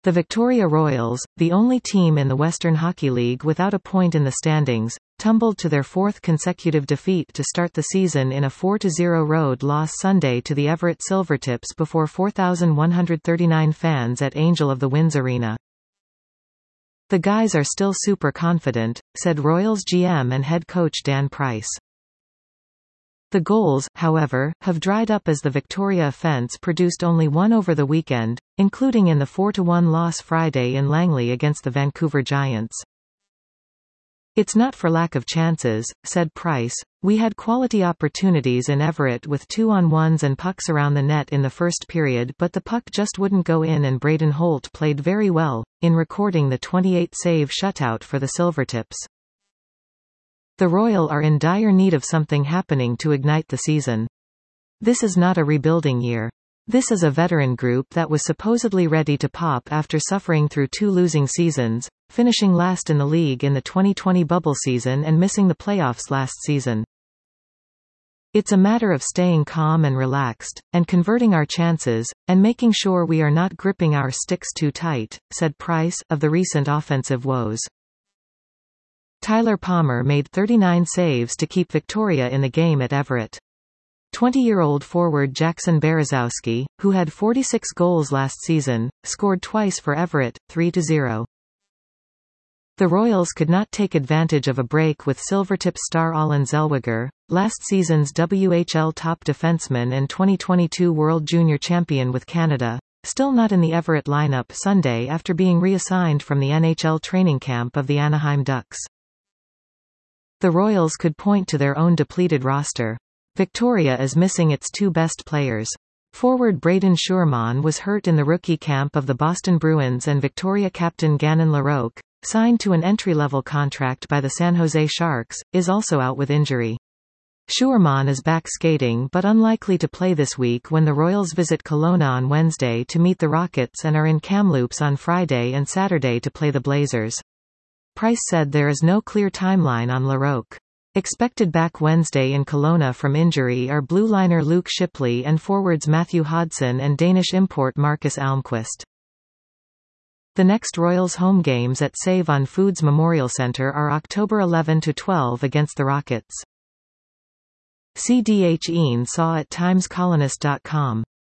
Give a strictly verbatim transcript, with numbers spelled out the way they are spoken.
The Victoria Royals, the only team in the Western Hockey League without a point in the standings, tumbled to their fourth consecutive defeat to start the season in a four to zero road loss Sunday to the Everett Silvertips before four thousand one hundred thirty-nine fans at Angel of the Winds Arena. "The guys are still super confident," said Royals G M and head coach Dan Price. The goals, however, have dried up as the Victoria offense produced only one over the weekend, including in the four to one loss Friday in Langley against the Vancouver Giants. "It's not for lack of chances," said Price. "We had quality opportunities in Everett with two-on-ones and pucks around the net in the first period, but the puck just wouldn't go in, and Braden Holt played very well, in recording the twenty-eight save shutout for the Silvertips. The Royal are in dire need of something happening to ignite the season. This is not a rebuilding year. This is a veteran group that was supposedly ready to pop after suffering through two losing seasons, finishing last in the league in the twenty twenty bubble season and missing the playoffs last season. It's a matter of staying calm and relaxed, and converting our chances, and making sure we are not gripping our sticks too tight," said Price, of the recent offensive woes. Tyler Palmer made thirty-nine saves to keep Victoria in the game at Everett. twenty-year-old forward Jackson Berezowski, who had forty-six goals last season, scored twice for Everett, three to zero. The Royals could not take advantage of a break with Silvertips star Allen Zellweger, last season's W H L top defenseman and twenty twenty-two World Junior Champion with Canada, still not in the Everett lineup Sunday after being reassigned from the N H L training camp of the Anaheim Ducks. The Royals could point to their own depleted roster. Victoria is missing its two best players. Forward Braden Schuurman was hurt in the rookie camp of the Boston Bruins, and Victoria captain Gannon Larocque, signed to an entry-level contract by the San Jose Sharks, is also out with injury. Schuurman is back skating but unlikely to play this week when the Royals visit Kelowna on Wednesday to meet the Rockets and are in Kamloops on Friday and Saturday to play the Blazers. Price said there is no clear timeline on Larocque. Expected back Wednesday in Kelowna from injury are blue liner Luke Shipley and forwards Matthew Hodson and Danish import Marcus Almquist. The next Royals home games at Save on Foods Memorial Centre are October eleventh to twelfth against the Rockets. C D H Ian Saw at times colonist dot com